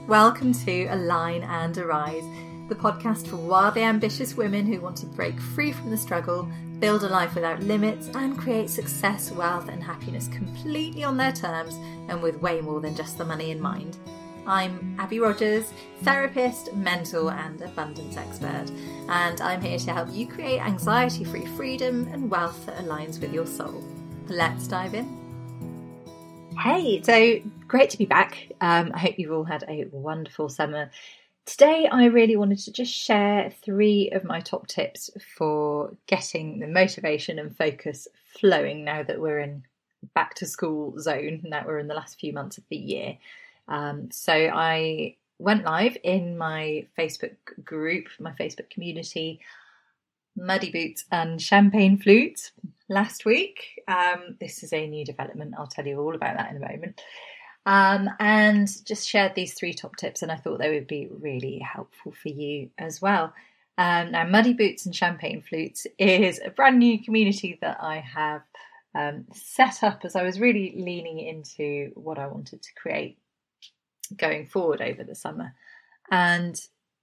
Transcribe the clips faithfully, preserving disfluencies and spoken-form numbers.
Welcome to Align and Arise, the podcast for wildly ambitious women who want to break free from the struggle, build a life without limits, and create success, wealth, and happiness completely on their terms and with way more than just the money in mind. I'm Abby Rogers, therapist, mentor, and abundance expert, and I'm here to help you create anxiety-free freedom and wealth that aligns with your soul. Let's dive in. Hey, so great to be back. Um, I hope you've all had a wonderful summer. Today, I really wanted to just share three of my top tips for getting the motivation and focus flowing now that we're in back to school zone, now we're in the last few months of the year. Um, so I went live in my Facebook group, my Facebook community, Muddy Boots and Champagne Flutes last week. Um, this is a new development. I'll tell you all about that in a moment. Um, and just shared these three top tips, and I thought they would be really helpful for you as well. Um, now, Muddy Boots and Champagne Flutes is a brand new community that I have um, set up as I was really leaning into what I wanted to create going forward over the summer. And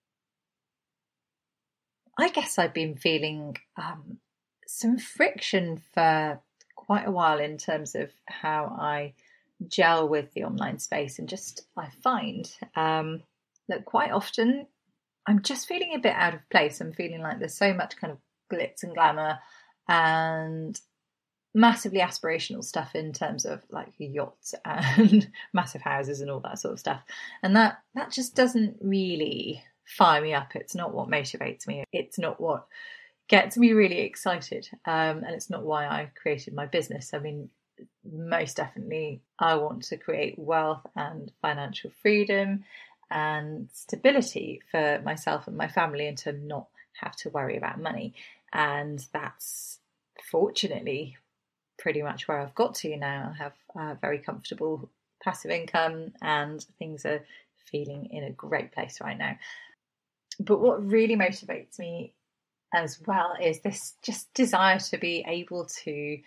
I guess I've been feeling um, some friction for quite a while in terms of how I gel with the online space, and just I find um, that quite often I'm just feeling a bit out of place. I'm feeling like there's so much kind of glitz and glamour and massively aspirational stuff in terms of like yachts and massive houses and all that sort of stuff, and that that just doesn't really fire me up. It's not what motivates me. It's not what gets me really excited, um, and it's not why I created my business. I mean, most definitely I want to create wealth and financial freedom and stability for myself and my family, and to not have to worry about money. And that's fortunately pretty much where I've got to now. I have a very comfortable passive income and things are feeling in a great place right now. But what really motivates me as well is this just desire to be able to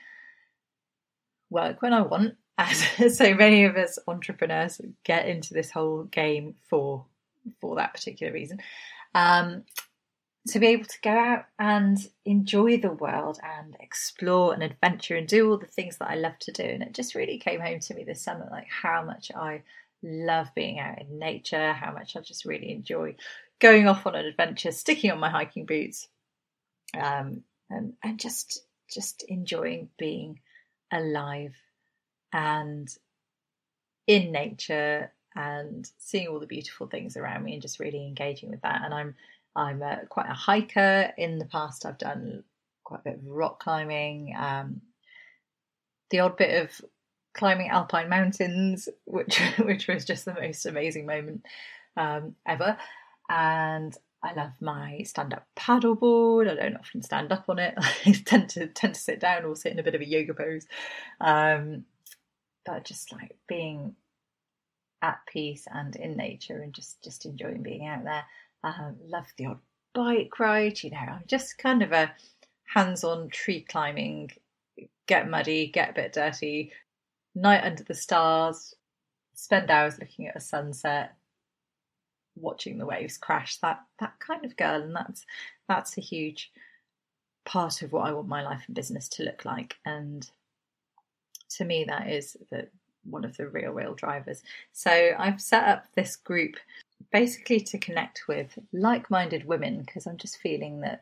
work when I want, as so many of us entrepreneurs get into this whole game for for that particular reason. Um, to be able to go out and enjoy the world and explore and adventure and do all the things that I love to do. And it just really came home to me this summer, like how much I love being out in nature, how much I just really enjoy going off on an adventure, sticking on my hiking boots, um, and, and just just enjoying being alive and in nature and seeing all the beautiful things around me and just really engaging with that. And I'm I'm a, quite a hiker. In the past, I've done quite a bit of rock climbing, um, the odd bit of climbing alpine mountains, which which was just the most amazing moment um, ever. And I love my stand-up paddleboard. I don't often stand up on it. I tend to tend to sit down or sit in a bit of a yoga pose. Um, but just like being at peace and in nature and just, just enjoying being out there. Um, love the odd bike ride. You know, I'm just kind of a hands-on tree climbing, get muddy, get a bit dirty, night under the stars, spend hours looking at a sunset, watching the waves crash, that that kind of girl. And that's that's a huge part of what I want my life and business to look like. And to me, that is the one of the real real drivers. So I've set up this group basically to connect with like-minded women, because I'm just feeling that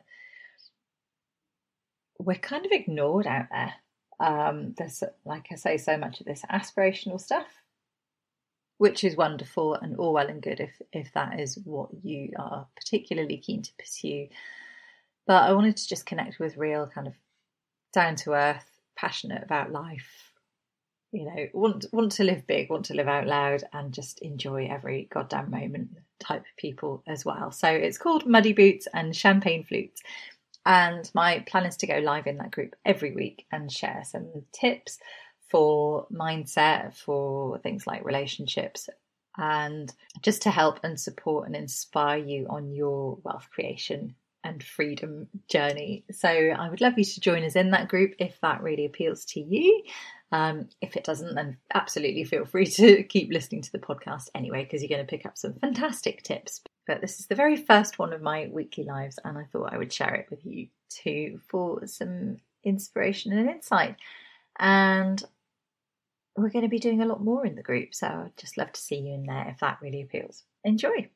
we're kind of ignored out there. Um, there's, like I say, so much of this aspirational stuff, which is wonderful and all well and good if if that is what you are particularly keen to pursue. But I wanted to just connect with real kind of down to earth, passionate about life, you know, want want to live big, want to live out loud, and just enjoy every goddamn moment type of people as well. So it's called Muddy Boots and Champagne Flutes. And my plan is to go live in that group every week and share some tips for mindset, for things like relationships, and just to help and support and inspire you on your wealth creation and freedom journey. So I would love you to join us in that group if that really appeals to you. Um, if it doesn't, then absolutely feel free to keep listening to the podcast anyway, because you're going to pick up some fantastic tips. But this is the very first one of my weekly lives, and I thought I would share it with you too for some inspiration and insight. And we're going to be doing a lot more in the group, so I'd just love to see you in there if that really appeals. Enjoy.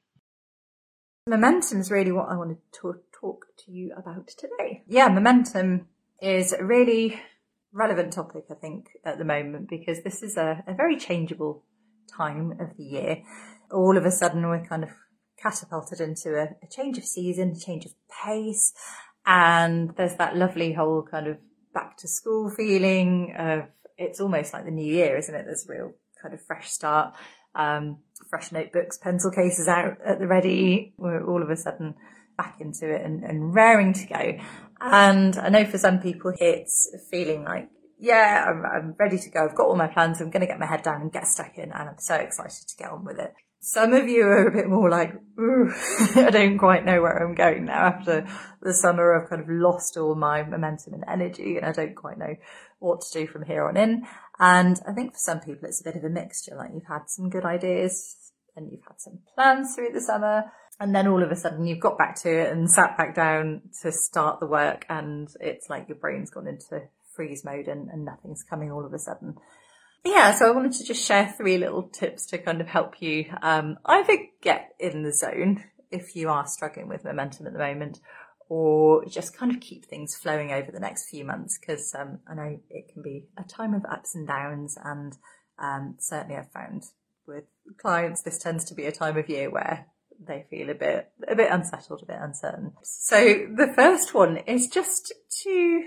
Momentum is really what I wanted to talk to you about today. Yeah, momentum is a really relevant topic, I think, at the moment, because this is a, a very changeable time of the year. All of a sudden, we're kind of catapulted into a, a change of season, a change of pace, and there's that lovely whole kind of back to school feeling of, it's almost like the new year, isn't it? There's a real kind of fresh start, um, fresh notebooks, pencil cases out at the ready. We're all of a sudden back into it and, and raring to go. And I know for some people it's feeling like, yeah, I'm, I'm ready to go. I've got all my plans. I'm going to get my head down and get stuck in. And I'm so excited to get on with it. Some of you are a bit more like, ooh, I don't quite know where I'm going now. After the summer, I've kind of lost all my momentum and energy, and I don't quite know what to do from here on in. And I think for some people, it's a bit of a mixture. Like, you've had some good ideas and you've had some plans through the summer, and then all of a sudden you've got back to it and sat back down to start the work, and it's like your brain's gone into freeze mode and, and nothing's coming all of a sudden. Yeah, so I wanted to just share three little tips to kind of help you um, either get in the zone if you are struggling with momentum at the moment, or just kind of keep things flowing over the next few months, because um, I know it can be a time of ups and downs, and um, certainly I've found with clients this tends to be a time of year where they feel a bit a bit unsettled, a bit uncertain. So the first one is just to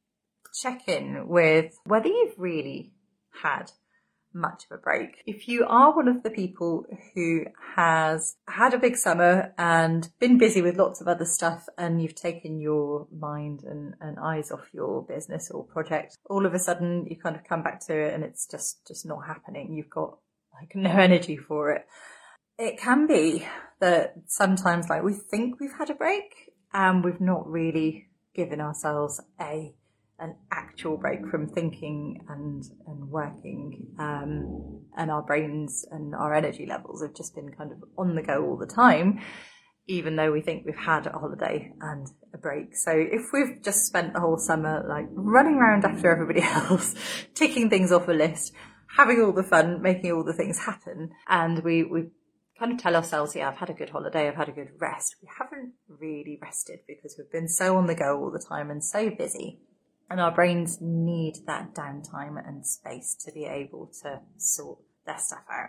check in with whether you've really had much of a break. If you are one of the people who has had a big summer and been busy with lots of other stuff, and you've taken your mind and, and eyes off your business or project, all of a sudden you kind of come back to it and it's just, just not happening. You've got like no energy for it. It can be that sometimes like we think we've had a break and we've not really given ourselves a an actual break from thinking and and working, um, and our brains and our energy levels have just been kind of on the go all the time, even though we think we've had a holiday and a break. So if we've just spent the whole summer like running around after everybody else, ticking things off a list, having all the fun, making all the things happen, and we we kind of tell ourselves, yeah, I've had a good holiday, I've had a good rest, we haven't really rested because we've been so on the go all the time and so busy. And our brains need that downtime and space to be able to sort their stuff out.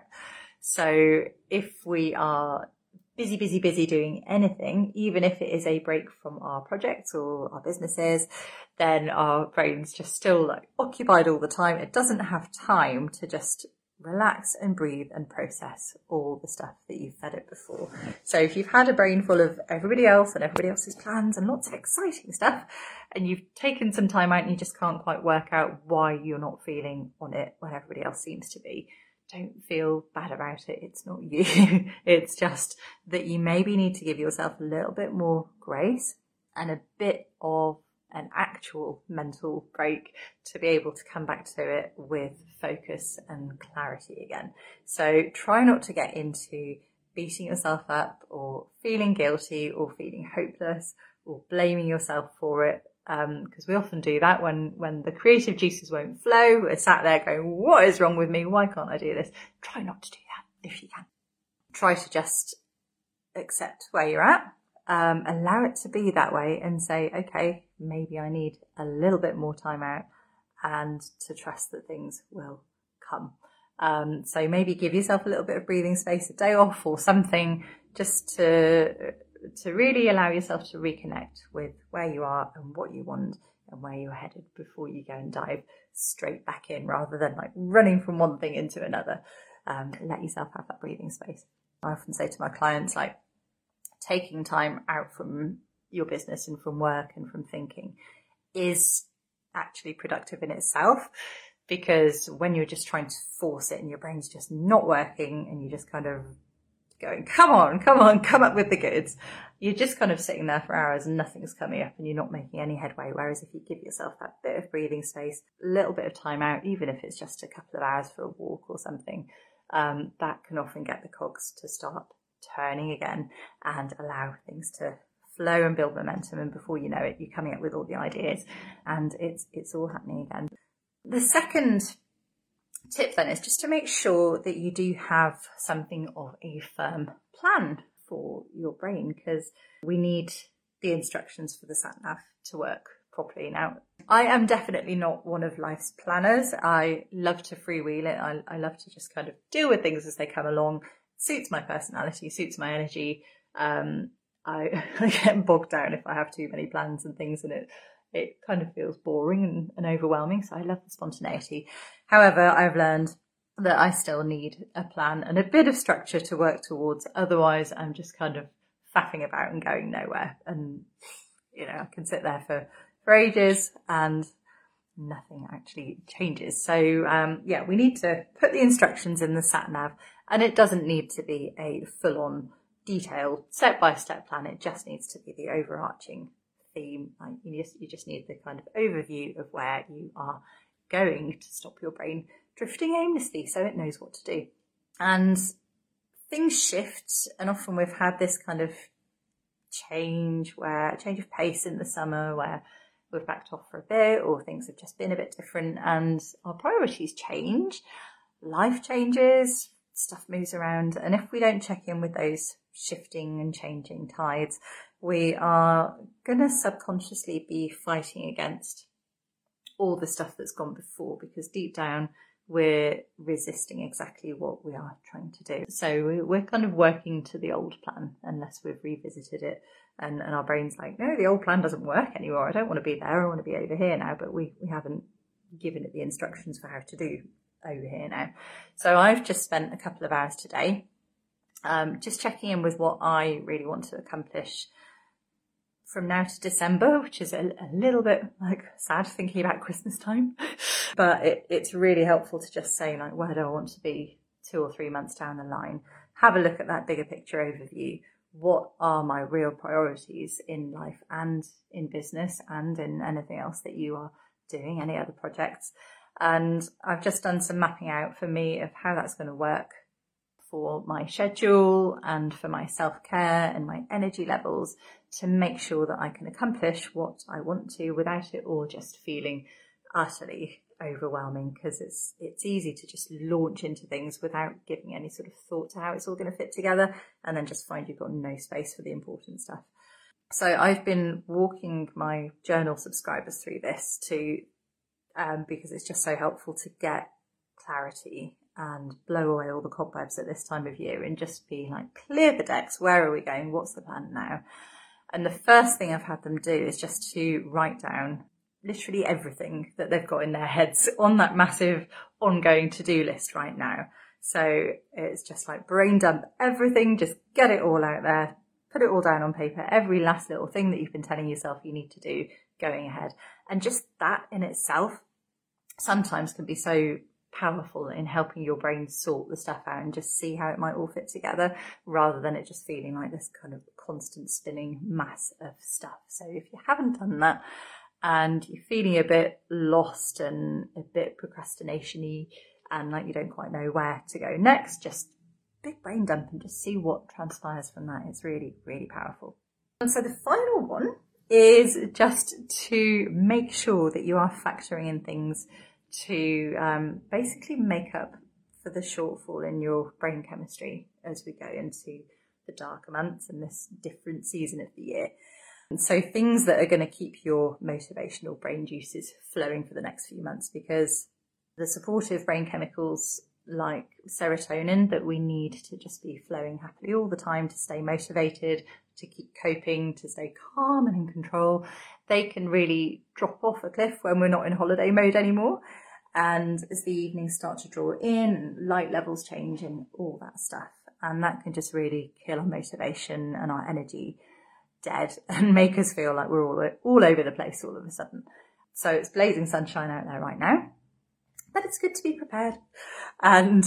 So if we are busy, busy, busy doing anything, even if it is a break from our projects or our businesses, then our brain's just still like occupied all the time. It doesn't have time to just relax and breathe and process all the stuff that you've fed it before. So if you've had a brain full of everybody else and everybody else's plans and lots of exciting stuff, and you've taken some time out and you just can't quite work out why you're not feeling on it when everybody else seems to be, don't feel bad about it. It's not you. It's just that you maybe need to give yourself a little bit more grace and a bit of an actual mental break to be able to come back to it with focus and clarity again. So try not to get into beating yourself up or feeling guilty or feeling hopeless or blaming yourself for it, because um, we often do that when when the creative juices won't flow. We're sat there going, what is wrong with me? Why can't I do this? Try not to do that if you can. Try to just accept where you're at. Um, allow it to be that way and say, okay, maybe I need a little bit more time out, and to trust that things will come. Um, so maybe give yourself a little bit of breathing space, a day off or something, just to to really allow yourself to reconnect with where you are and what you want and where you're headed before you go and dive straight back in, rather than like running from one thing into another. Um, let yourself have that breathing space. I often say to my clients, like, taking time out from your business and from work and from thinking is actually productive in itself, because when you're just trying to force it and your brain's just not working and you just kind of going, come on, come on, come up with the goods. You're just kind of sitting there for hours and nothing's coming up and you're not making any headway. Whereas if you give yourself that bit of breathing space, a little bit of time out, even if it's just a couple of hours for a walk or something, um, that can often get the cogs to start turning again and allow things to flow and build momentum. And before you know it, you're coming up with all the ideas and it's it's all happening again. The second tip then is just to make sure that you do have something of a firm plan for your brain, because we need the instructions for the sat nav to work properly. Now, I am definitely not one of life's planners. I love to freewheel it. I, I love to just kind of deal with things as they come along. It suits my personality, suits my energy. Um, I, I get bogged down if I have too many plans and things, and it it kind of feels boring and, and overwhelming. So I love the spontaneity. However, I've learned that I still need a plan and a bit of structure to work towards. Otherwise, I'm just kind of faffing about and going nowhere. And, you know, I can sit there for, for ages and nothing actually changes. So, um, yeah, we need to put the instructions in the sat nav, and it doesn't need to be a full-on detailed step-by-step plan. It just needs to be the overarching theme. Like you just, you just need the kind of overview of where you are going to stop your brain drifting aimlessly so it knows what to do. And things shift, and often we've had this kind of change where a change of pace in the summer where we've backed off for a bit, or things have just been a bit different and our priorities change, life changes, stuff moves around, and if we don't check in with those shifting and changing tides, we are going to subconsciously be fighting against all the stuff that's gone before, because deep down we're resisting exactly what we are trying to do. So we're kind of working to the old plan unless we've revisited it, and, and our brain's like, no, the old plan doesn't work anymore. I don't want to be there. I want to be over here now. But we, we haven't given it the instructions for how to do over here now. So I've just spent a couple of hours today um, just checking in with what I really want to accomplish from now to December, which is a, a little bit like sad thinking about Christmas time, but it, it's really helpful to just say, like, where do I want to be two or three months down the line? Have a look at that bigger picture overview. What are my real priorities in life and in business and in anything else that you are doing, any other projects? And I've just done some mapping out for me of how that's going to work for my schedule and for my self-care and my energy levels, to make sure that I can accomplish what I want to without it all just feeling utterly overwhelming, because it's it's easy to just launch into things without giving any sort of thought to how it's all going to fit together, and then just find you've got no space for the important stuff. So I've been walking my journal subscribers through this to um, because it's just so helpful to get clarity and blow away all the cobwebs at this time of year and just be like, clear the decks. Where are we going? What's the plan now? And the first thing I've had them do is just to write down literally everything that they've got in their heads on that massive ongoing to-do list right now. So it's just like brain dump everything, just get it all out there, put it all down on paper, every last little thing that you've been telling yourself you need to do going ahead. And just that in itself sometimes can be so powerful in helping your brain sort the stuff out and just see how it might all fit together, rather than it just feeling like this kind of constant spinning mass of stuff. So if you haven't done that and you're feeling a bit lost and a bit procrastination-y and like you don't quite know where to go next, just big brain dump and just see what transpires from that. It's really, really powerful. And so the final one is just to make sure that you are factoring in things to um, basically make up for the shortfall in your brain chemistry as we go into the darker months and this different season of the year. And so things that are going to keep your motivational brain juices flowing for the next few months, because the supportive brain chemicals like serotonin that we need to just be flowing happily all the time to stay motivated, to keep coping, to stay calm and in control, they can really drop off a cliff when we're not in holiday mode anymore. And as the evenings start to draw in, light levels change and all that stuff. And that can just really kill our motivation and our energy dead and make us feel like we're all, all over the place all of a sudden. So it's blazing sunshine out there right now, but it's good to be prepared. And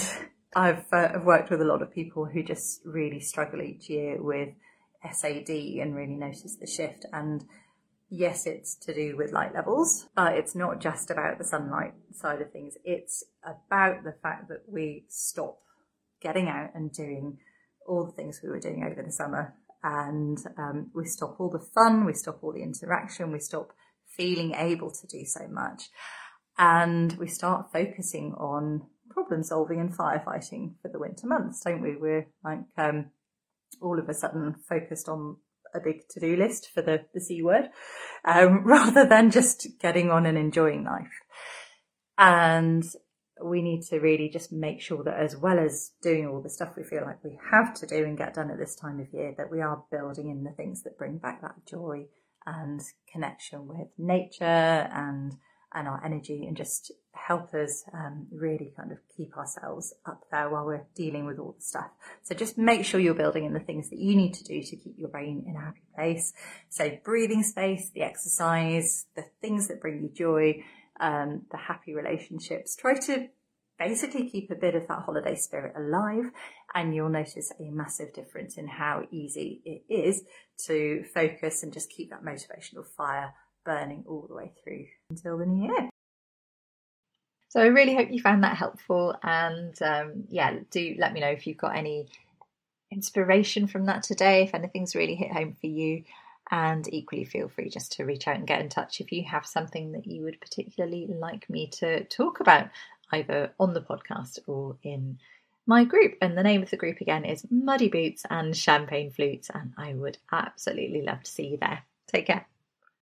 I've, uh, I've worked with a lot of people who just really struggle each year with S A D and really notice the shift. And yes, it's to do with light levels, but it's not just about the sunlight side of things. It's about the fact that we stop getting out and doing all the things we were doing over the summer. And um, we stop all the fun, we stop all the interaction, we stop feeling able to do so much. And we start focusing on problem solving and firefighting for the winter months, don't we? We're like um, all of a sudden focused on a big to-do list for the, the C word, um, rather than just getting on and enjoying life. And we need to really just make sure that, as well as doing all the stuff we feel like we have to do and get done at this time of year, that we are building in the things that bring back that joy and connection with nature and and our energy, and just help us um, really kind of keep ourselves up there while we're dealing with all the stuff. So just make sure you're building in the things that you need to do to keep your brain in a happy place. So breathing space, the exercise, the things that bring you joy, um, the happy relationships. Try to basically keep a bit of that holiday spirit alive, and you'll notice a massive difference in how easy it is to focus and just keep that motivational fire burning all the way through until the new year. So I really hope you found that helpful, and um, yeah, do let me know if you've got any inspiration from that today, if anything's really hit home for you. And equally, feel free just to reach out and get in touch if you have something that you would particularly like me to talk about, either on the podcast or in my group. And the name of the group again is Muddy Boots and Champagne Flutes, and I would absolutely love to see you there. Take care.